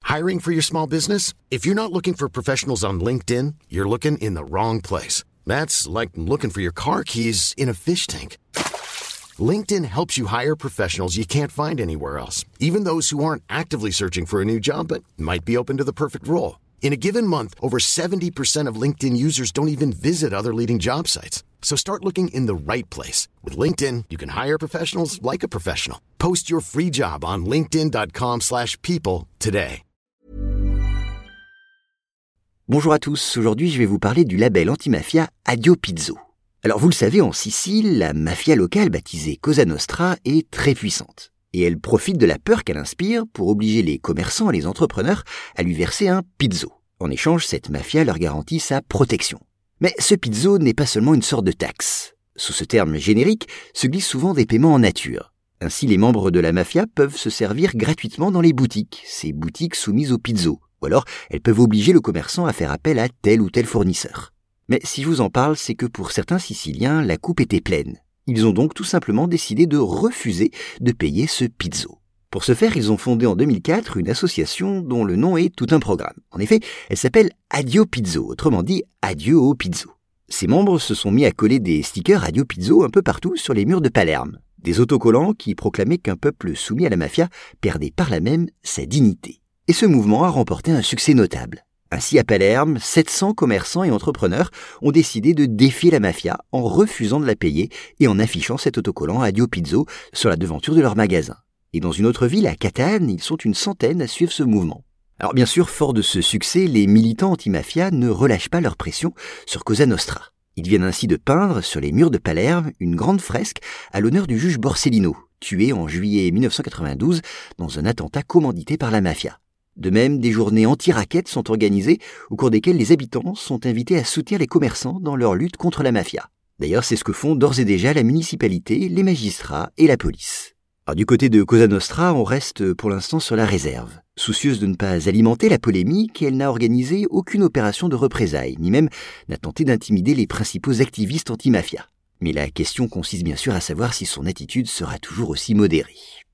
Hiring for your small business? If you're not looking for professionals on LinkedIn, you're looking in the wrong place. That's like looking for your car keys in a fish tank. LinkedIn helps you hire professionals you can't find anywhere else, even those who aren't actively searching for a new job but might be open to the perfect role. In a given month, over 70% of LinkedIn users don't even visit other leading job sites. So start looking in the right place. With LinkedIn, you can hire professionals like a professional. Post your free job on linkedin.com/people today. Bonjour à tous, aujourd'hui je vais vous parler du label antimafia Addio Pizzo. Alors vous le savez, en Sicile, la mafia locale baptisée Cosa Nostra est très puissante. Et elle profite de la peur qu'elle inspire pour obliger les commerçants et les entrepreneurs à lui verser un pizzo. En échange, cette mafia leur garantit sa protection. Mais ce pizzo n'est pas seulement une sorte de taxe. Sous ce terme générique se glissent souvent des paiements en nature. Ainsi, les membres de la mafia peuvent se servir gratuitement dans les boutiques, ces boutiques soumises au pizzo. Ou alors, elles peuvent obliger le commerçant à faire appel à tel ou tel fournisseur. Mais si je vous en parle, c'est que pour certains Siciliens, la coupe était pleine. Ils ont donc tout simplement décidé de refuser de payer ce pizzo. Pour ce faire, ils ont fondé en 2004 une association dont le nom est tout un programme. En effet, elle s'appelle Addio Pizzo, autrement dit Adieu au pizzo. Ses membres se sont mis à coller des stickers Addio Pizzo un peu partout sur les murs de Palerme. Des autocollants qui proclamaient qu'un peuple soumis à la mafia perdait par là même sa dignité. Et ce mouvement a remporté un succès notable. Ainsi, à Palerme, 700 commerçants et entrepreneurs ont décidé de défier la mafia en refusant de la payer et en affichant cet autocollant Addio Pizzo sur la devanture de leur magasin. Et dans une autre ville, à Catane, ils sont une centaine à suivre ce mouvement. Alors bien sûr, fort de ce succès, les militants anti-mafia ne relâchent pas leur pression sur Cosa Nostra. Ils viennent ainsi de peindre sur les murs de Palerme une grande fresque à l'honneur du juge Borsellino, tué en juillet 1992 dans un attentat commandité par la mafia. De même, des journées anti-raquettes sont organisées au cours desquelles les habitants sont invités à soutenir les commerçants dans leur lutte contre la mafia. D'ailleurs, c'est ce que font d'ores et déjà la municipalité, les magistrats et la police. Alors, du côté de Cosa Nostra, on reste pour l'instant sur la réserve. Soucieuse de ne pas alimenter la polémique, elle n'a organisé aucune opération de représailles, ni même n'a tenté d'intimider les principaux activistes anti-mafia. Mais la question consiste bien sûr à savoir si son attitude sera toujours aussi modérée.